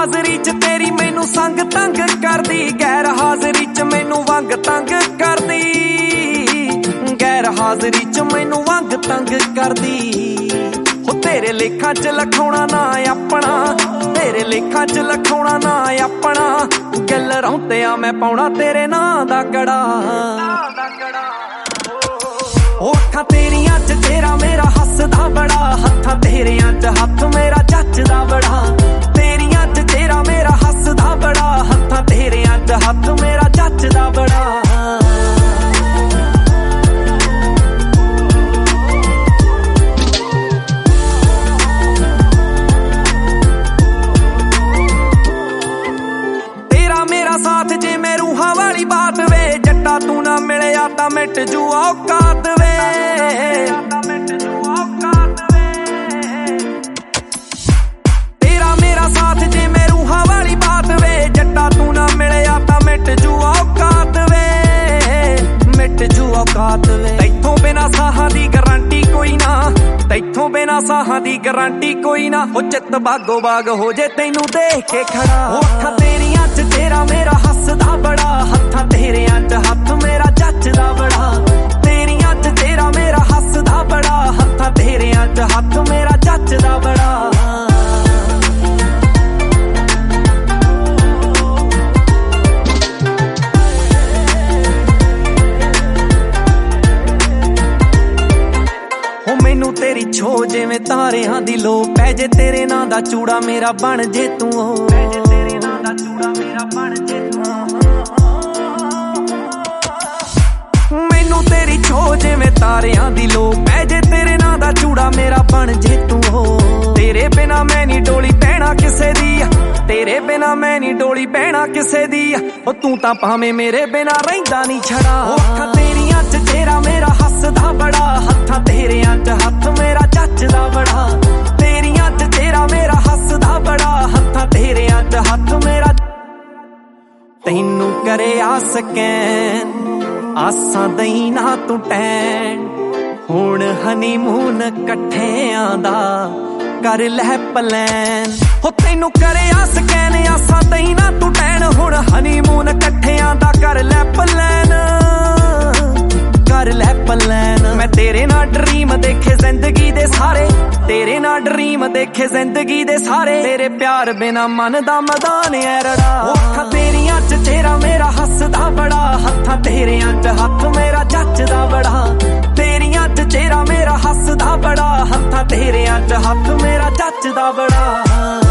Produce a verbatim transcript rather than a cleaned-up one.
ਹਾਜ਼ਰੀ ਚ ਤੇਰੀ ਮੈਨੂੰ ਸੰਗ ਤੰਗ ਕਰਦੀ, ਗੈਰ ਹਾਜ਼ਰੀ ਚ ਮੈਨੂੰ ਵੰਗ ਤੰਗ ਕਰਦੀ, ਗੈਰ ਹਾਜ਼ਰੀ ਚ ਮੈਨੂੰ ਵੰਗ ਤੰਗ ਕਰਦੀ। ਹੋ ਤੇਰੇ ਲੇਖਾਂ ਚ ਲਖਾਉਣਾ ਨਾ ਆਪਣਾ, ਤੇਰੇ ਲੇਖਾਂ ਚ ਲਖਾਉਣਾ ਨਾ ਆਪਣਾ, ਗੱਲ ਰੌਂਤਿਆਂ ਮੈਂ ਪਾਉਣਾ ਤੇਰੇ ਨਾਂ ਦਾ ਗੜਾ। ਉਹ ਅੱਖਾਂ ਤੇਰੀਆਂ ਚ ਤੇਰਾ ਮੇਰਾ ਹੱਸਦਾ ਬੜਾ, ਹੱਥਾਂ ਤੇਰਿਆਂ ਚ ਹੱਥ ਮੇਰਾ ਜੱਚਦਾ ਬੜਾ, ਤੇਰੀਆਂ ਚ ਤੇਰਾ ਮੇਰਾ ਹੱਸਦਾ ਬੜਾ, ਹੱਥਾਂ ਤੇਰਿਆਂ ਚ ਹੱਥ ਮੇਰਾ ਜੱਚਦਾ ਬੜਾ। ਤੇਰਾ ਮੇਰਾ ਸਾਥ ਜੇ ਮੈਂ ਰੂਹਾਂ ਵਾਲੀ ਬਾਤ ਵੇ, ਜੱਟਾ ਤੂੰ ਨਾ ਮਿਲਿਆ ਤਾਂ ਮਿਟ ਜੂ ਔਕਾਤ ਵੇ, ਤੇਰਾ ਮੇਰਾ ਸਾਥ ਜੇ ਮੈਂ ਰੂਹਾਂ ਵਾਲੀ ਬਾਤ ਵੇ, ਜੱਟਾ ਤੂੰ ਨਾ ਮਿਲਿਆ ਤਾਂ ਮਿਟ ਜੂ ਔਕਾਤ ਵੇ, ਮਿਟ ਜੂ ਔਕਾਤ ਵੇ। ਤੈਥੋਂ ਬਿਨਾ ਸਾਹਾਂ ਦੀ ਗਾਰੰਟੀ ਕੋਈ ਨਾ, ਤੈਥੋਂ ਬਿਨਾ ਸਾਹਾਂ ਦੀ ਗਾਰੰਟੀ ਕੋਈ ਨਾ, ਉਹ ਚਿੱਤ ਬਾਗੋ ਬਾਗ ਹੋ ਜੇ ਤੈਨੂੰ ਦੇਖ ਕੇ ਖੜਾ। ਉਹ ਅੱਖਾਂ ਤੇਰੀਆਂ ਚ ਤੇਰਾ ਮੇਰਾ ਹੱਸਦਾ ਬੜਾ, ਹੱਥਾਂ ਤੇਰਿਆਂ ਚ ਹੱਥ ਮੇਰਾ ਜੱਚਦਾ ਬੜਾ, ਤੇਰੀਆਂ ਚ ਤੇਰਾ ਮੇਰਾ ਹੱਸਦਾ ਬੜਾ, ਹੱਥਾਂ ਤੇਰਿਆਂ ਚ ਹੱਥ ਮੇਰਾ ਜੱਚਦਾ ਬੜਾ। ਮੈਨੂੰ ਤੇਰੀ ਛੋ ਜਿਵੇਂ ਤਾਰਿਆਂ ਦੀ ਲੋ, ਪੈ ਜੇ ਤੇਰੇ ਨਾਂ ਦਾ ਚੂੜਾ ਮੇਰਾ ਬਣ ਜੇ ਤੂੰ, ਉਹ ਪੈ ਜੇ ਤੇਰੇ ਨਾਂ ਦਾ ਚੂੜਾ ਮੇਰਾ ਬਣ ਜੇ ਤੂੰ। ਮੈਨੂੰ ਤੇਰੀ ਛੋ ਜਿਵੇਂ ਤਾਰਿਆਂ ਦੀ ਲੋ, ਪੈ ਜੇ ਤੇਰੇ ਨਾਂ ਦਾ ਚੂੜਾ ਮੇਰਾ ਬਣ ਜੇ ਤੂੰ, ਉਹ ਤੇਰੇ ਬਿਨਾ ਮੈਂ ਨੀ ਡੋਲੀ ਬਹਿਣਾ ਕਿਸੇ ਦੀ, ਤੇਰੇ ਬਿਨਾ ਮੈਂ ਨੀ ਡੋਲੀ ਬਹਿਣਾ ਕਿਸੇ ਦੀ, ਉਹ ਤੂੰ ਤਾਂ ਭਾਵੇਂ ਮੇਰੇ ਬਿਨਾ ਰਹਿੰਦਾ ਨੀ ਛੜਾ। ਉਹ ਅੱਖਾਂ ਤੇਰੀਆਂ ਚ ਤੇਰਾ ਮੇਰਾ ਹੱਸਦਾ ਬੜਾ, ਹੱਥਾਂ ਤੇਰਿਆਂ ਚ ਹੱਥ ਮੇਰਾ ਜੱਚਦਾ ਬੜਾ, ਤੇਰੀਆਂ ਚ ਤੇਰਾ ਮੇਰਾ ਹੱਸਦਾ ਬੜਾ, ਹੱਥਾਂ ਤੇਰਿਆਂ ਚ ਹੱਥ ਮੇਰਾ। ਤੈਨੂੰ ਕਰੇ ਆ ਸਕੈਨ ਆਸਾਂ ਦਈ ਨਾ ਤੂੰ ਟੈਨ, ਹੁਣ ਹਨੀਮੂਨ ਇਕੱਠਿਆਂ ਦਾ ਕਰ ਲੈ ਪਲਾਨ। ਹੋ ਤੈਨੂੰ ਕਰੇ ਆ ਸਕੈਨ ਆਸਾਂ ਦਈ ਨਾ ਤੂੰ ਟੈਨ, ਹੁਣ ਹਨੀਮੂਨ ਇਕੱਠਿਆਂ ਦਾ ਕਰ ਲੈ ਪਲਾਨ, ਕਰ ਲੈ ਪਲਾਨ। ਮੈਂ ਤੇਰੇ ਨਾਲ ਡਰੀਮ ਦੇਖੇ ਜ਼ਿੰਦਗੀ ਦੇ ਸਾਰੇ, ਤੇਰੇ ਨਾਲ ਡਰੀਮ ਦੇਖੇ ਜ਼ਿੰਦਗੀ ਦੇ ਸਾਰੇ, ਤੇਰੇ ਪਿਆਰ ਬਿਨਾ ਮਨ ਦਾ ਮੈਦਾਨ ਐ ਰੜਾ। ਉਹ ਅੱਖਾਂ ਤੇਰੀਆਂ ਚ ਤੇਰਾ ਮੇਰਾ ਹੱਸਦਾ ਬੜਾ, ਹੱਥਾਂ ਤੇਰਿਆਂ ਚ ਹੱਥ ਮੇਰਾ ਜੱਚਦਾ ਬੜਾ, ਤੇਰੀਆਂ ਚ ਤੇਰਾ ਮੇਰਾ ਹੱਸਦਾ ਬੜਾ, ਹੱਥਾਂ ਤੇਰਿਆਂ ਚ ਹੱਥ ਮੇਰਾ ਜੱਚਦਾ ਬੜਾ।